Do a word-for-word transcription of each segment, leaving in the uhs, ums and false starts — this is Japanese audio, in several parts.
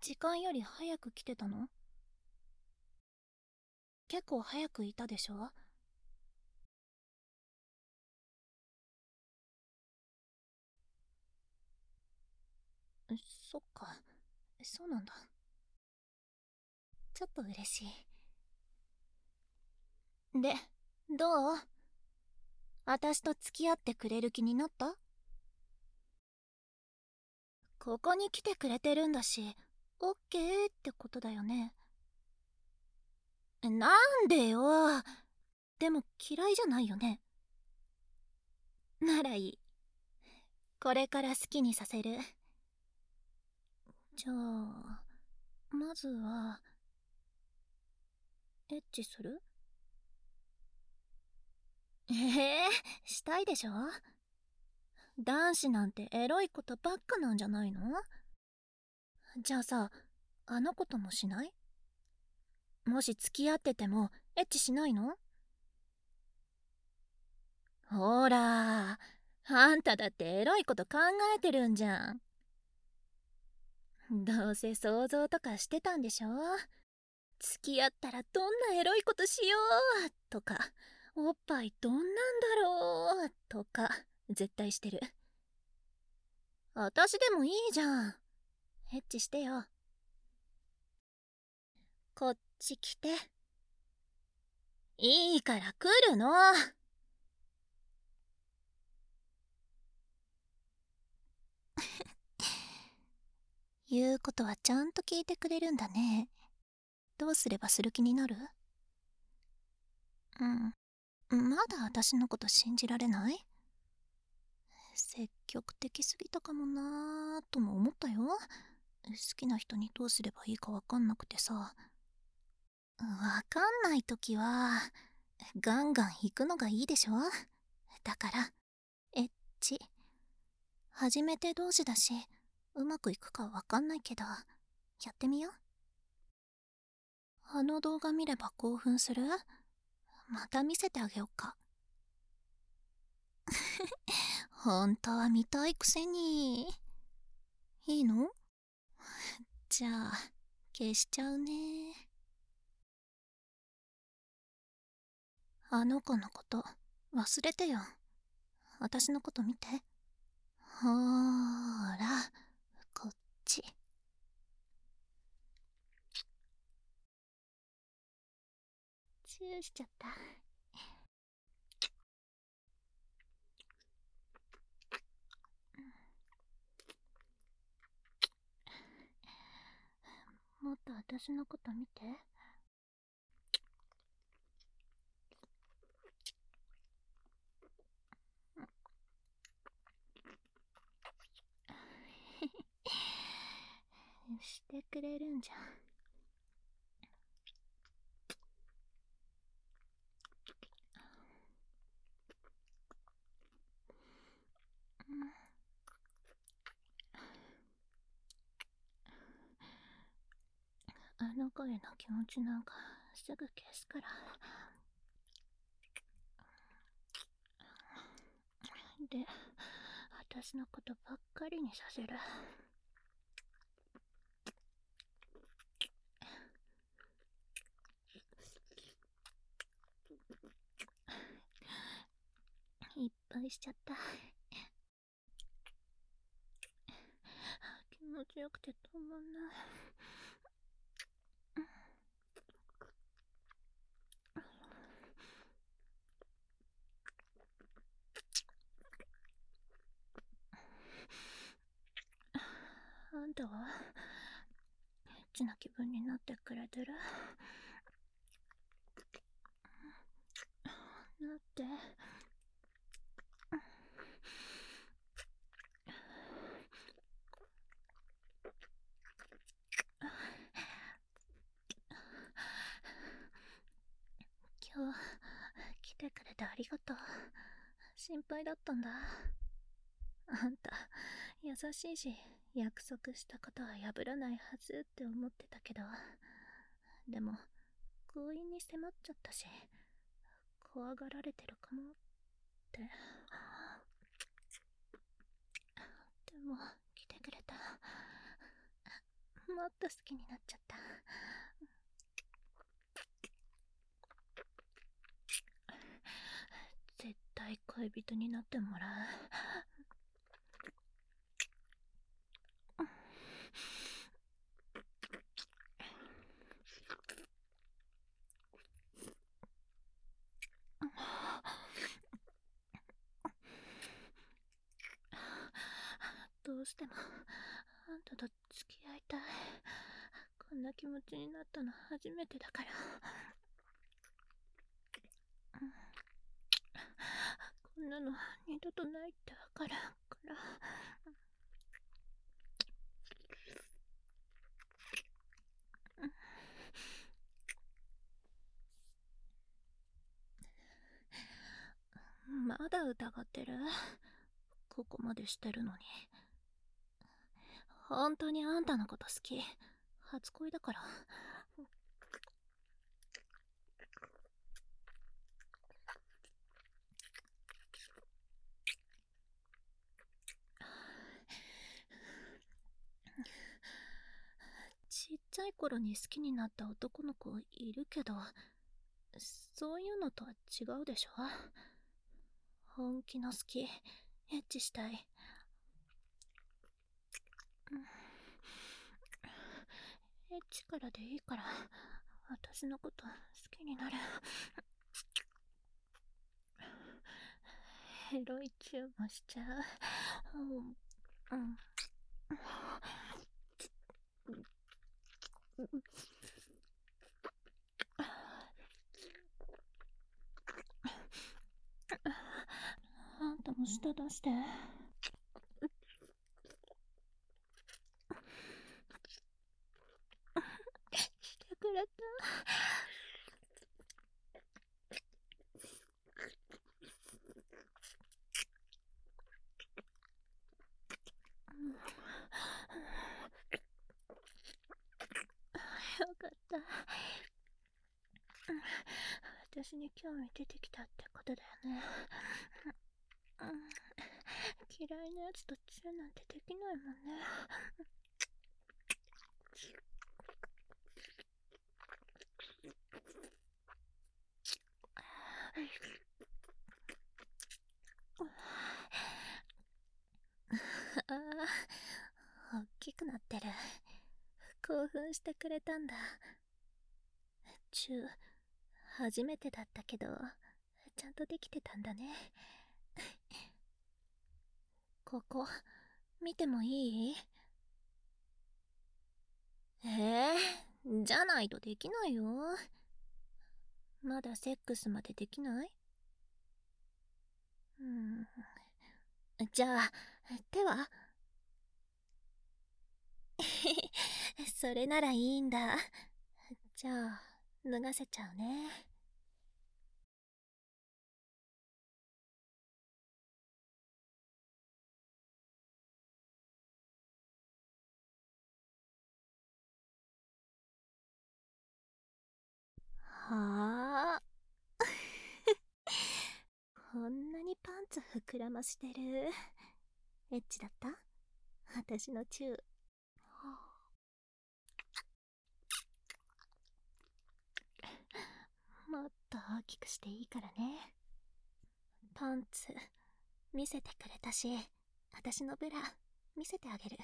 時間より早く来てたの？結構早くいたでしょ？そっか、そうなんだ。ちょっと嬉しい。で、どう？私と付き合ってくれる気になった？ここに来てくれてるんだし、オッケーってことだよね。なんでよ。でも嫌いじゃないよね。ならいい。これから好きにさせる。じゃあ、まずは、エッチする？ええー、したいでしょ？男子なんてエロいことばっかなんじゃないの？じゃあさ、あの子ともしない？もし付き合っててもエッチしないの？ほら、あんただってエロいこと考えてるんじゃん。どうせ想像とかしてたんでしょ？付き合ったらどんなエロいことしようとか、おっぱいどんなんだろうとか、絶対してる。私でもいいじゃん。エッチしてよ。こっち来て。いいから来るの。言うことはちゃんと聞いてくれるんだね。どうすればする気になる？うん。まだ私のこと信じられない？積極的すぎたかもなーとも思ったよ。好きな人にどうすればいいかわかんなくてさ。わかんないときは、ガンガン行くのがいいでしょ？だから、エッチ。初めて同士だし、うまくいくかわかんないけど、やってみよう。あの動画見れば興奮する？また見せてあげよっか。本当は見たいくせに。いいの？じゃあ、消しちゃうね。あの子のこと忘れてよ。私のこと見て。ほーら、こっち。チューしちゃった。もっと私のこと見て。してくれるんじゃん。あの声の気持ちなんかすぐ消すから。で、私のことばっかりにさせる。いっぱいしちゃった。気持ちよくて止まんない。あんたはエッチな気分になってくれてる？なって。今日来てくれてありがとう。心配だったんだ。あんた優しいし、約束したことは破らないはずって思ってたけど、でも強引に迫っちゃったし、怖がられてるかもって。でも来てくれた。 もっと好きになっちゃった。絶対恋人になってもらう。どうしてもあんたと付き合いたい。こんな気持ちになったの初めてだから。こんなの二度とないってわかるから。まだ疑ってる？ここまでしてるのに。本当にあんたのこと好き。初恋だから。ちっちゃい頃に好きになった男の子いるけど、そういうのとは違うでしょ。本気の好き、エッチしたい。エッチからでいいから、私のこと好きになる。エロいチューもしちゃう。うん。うんあんたも舌出して。してくれた。よかった。私に興味出てきたってことだよね。嫌いなやつとチューなんてできないもんね。ああ、大きくなってる。興奮してくれたんだ。チュー、初めてだったけど、ちゃんとできてたんだね。ここ、見てもいい？ええー、じゃないとできないよ。まだセックスまでできない？うん。じゃあ、手は？それならいいんだ。じゃあ、脱がせちゃうね。はあ。こんなにパンツ膨らましてる。エッチだった？私のチュー。もっと大きくしていいからね。パンツ見せてくれたし、私のブラ見せてあげる。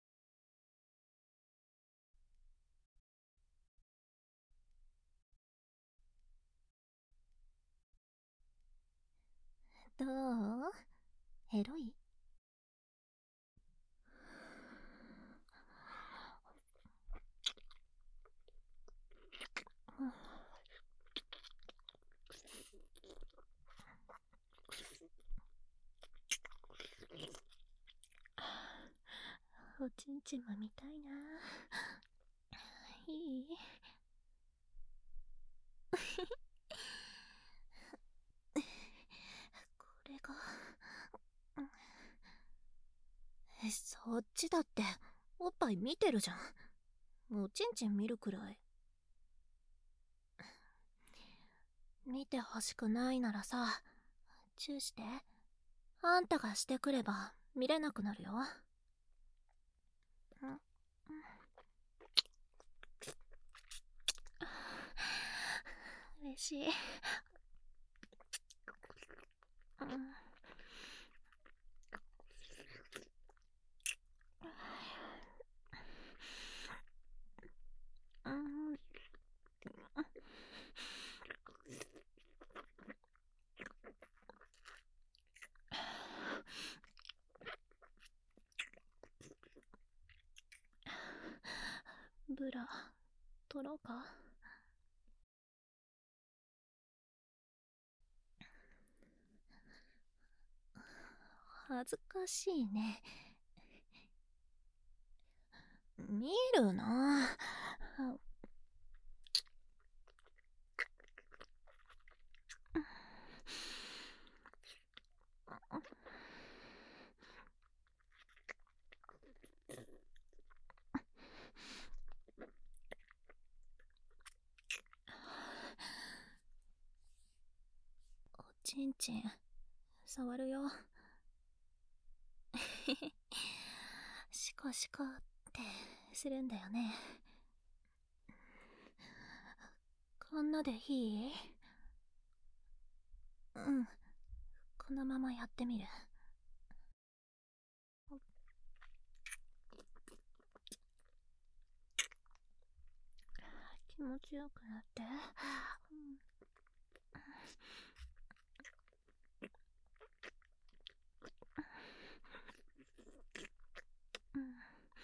どう？エロい？おちんちんも見たいな。いい？これが、え、そっちだっておっぱい見てるじゃん。おちんちん見るくらい。見てほしくないならさ、チューして。あんたがしてくれば見れなくなるよ。 嬉しい。うん。うん。ブラ取ろうか。恥ずかしいね。見るな。おちんちん触るよ。シコシコってするんだよね。こんなでいい？うん、このままやってみる。気持ちよくなって。うん、うん、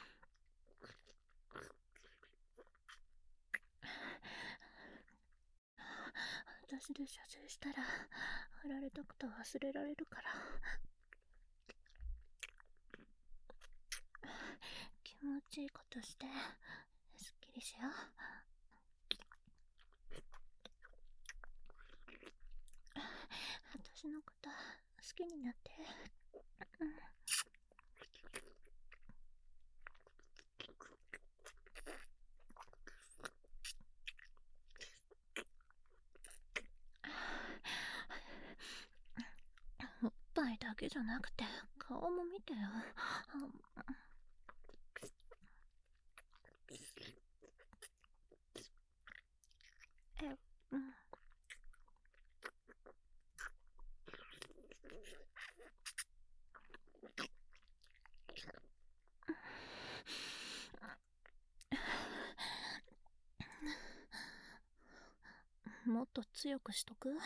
私で射精したら振られたこと忘れられるから。気持ちいいことしてすっきりしよう。私のこと好きになって。うん、おっぱいだけじゃなくて顔も見てよ。え、うん。もっと強くしとく？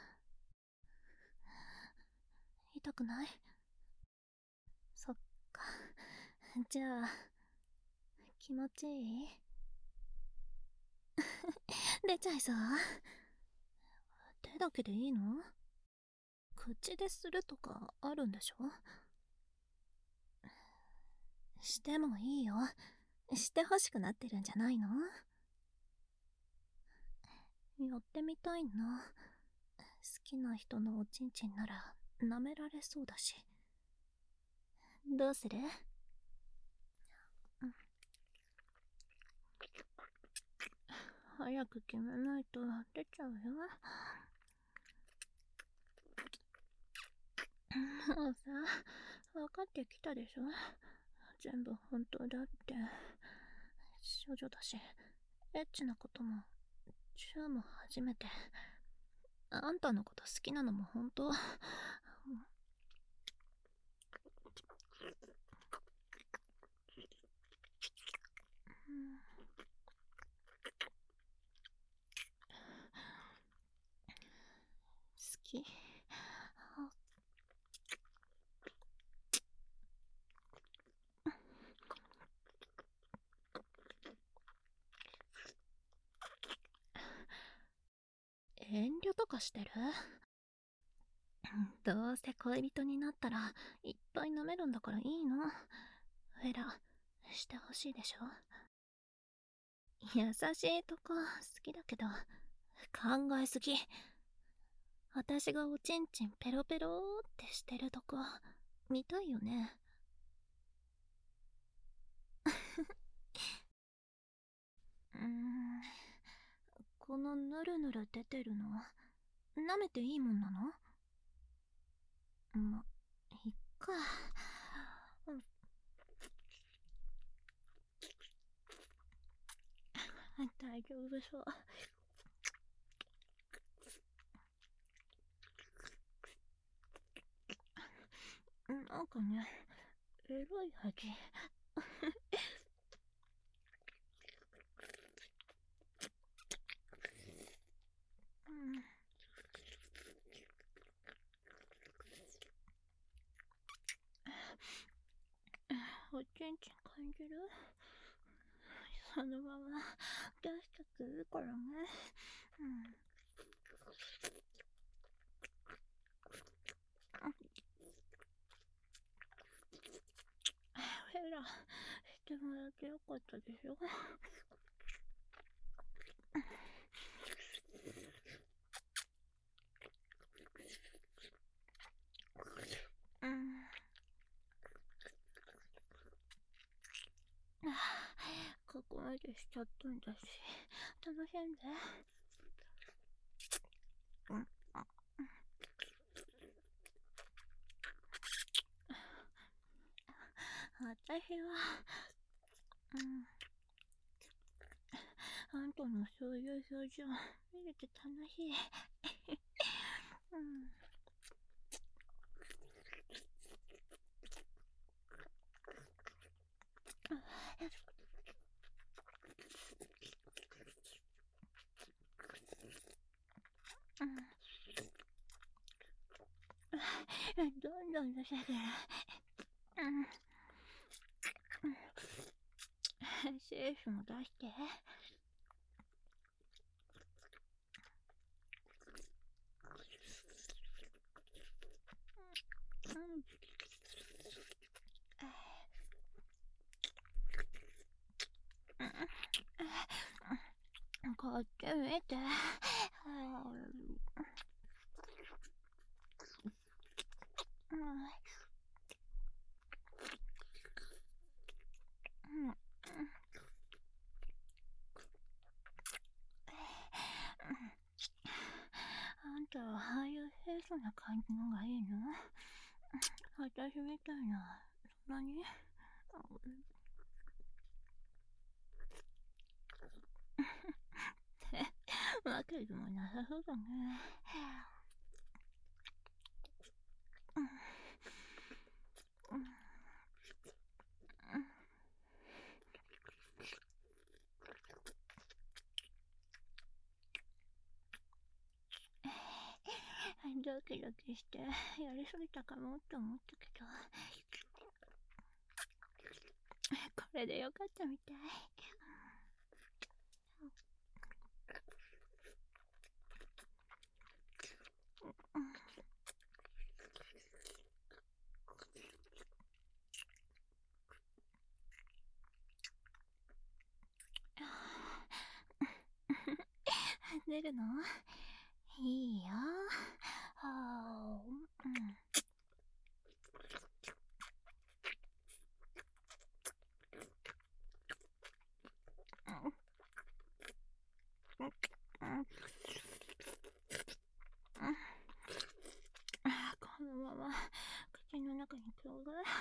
痛くない？そっか。じゃあ気持ちいい？出ちゃいそう？手だけでいいの？口でするとかあるんでしょ？してもいいよ。してほしくなってるんじゃないの？やってみたいな。好きな人のおちんちんなら舐められそうだし。どうする？うん、早く決めないと出ちゃうよ。もうさ、分かってきたでしょ？全部本当だって。少女だし、エッチなことも、チューも初めて。あんたのこと好きなのも本当。うん、好き。遠慮とかしてる？どうせ恋人になったらいっぱい舐めるんだからいいの。フェラしてほしいでしょ？優しいとこ好きだけど考えすぎ。私がおちんちんペロペロってしてるとこ見たいよね。うーん、このヌルヌル出てるの舐めていいもんなの？ま、いっか。うん、大丈夫そう。 なんかね、エロい味。うん。おちんちん感じる？そのまま出したくいいからね。うん。ヘラしてもらってよかったでしょ。うん。ここまでしちゃったんだし、楽しんで。うん。私は、うん。あんたのそういう表情見れて楽しい。うん。うん。どんどん出せる。うん。精子も出して。うん。こっち見て。うん。うん。あんたはああいう清楚な感じのがいいの？私みたいな、そんなに？わけでもなさそうだね。うん。ドキドキしてやりすぎたかもって思ったけど、これでよかったみたい。出るの？いいよ。はー、うん。このまま口の中に広がる。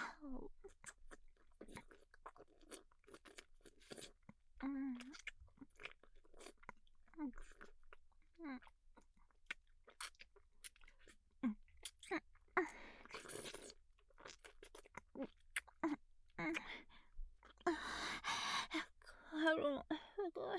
うん。うん。うん。うん。うん。カロン、すごい。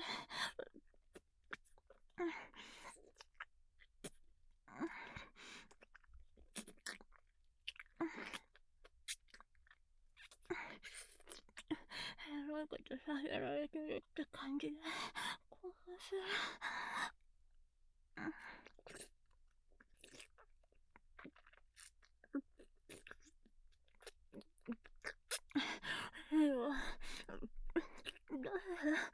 エロいことさせられてるって感じで興奮する。いいわ。どうする？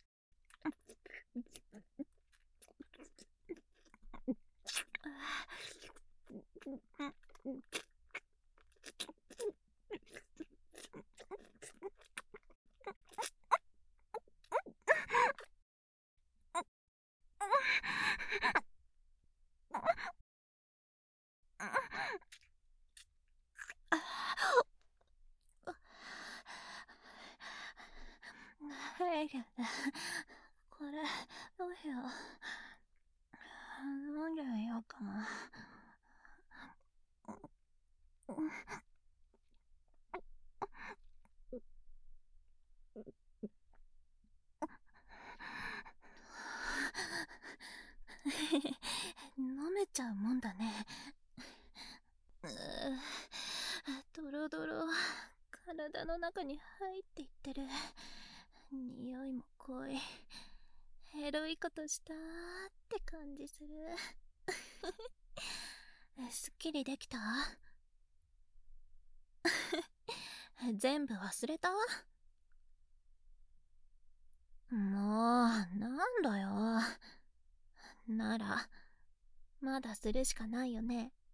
はい、これ、どうしよう。飲んでみようかな。 体の中に入っていってる。匂いも濃い。エロいことしたーって感じする。すっきりできた？全部忘れた？もう、なんだよ。なら、まだするしかないよね。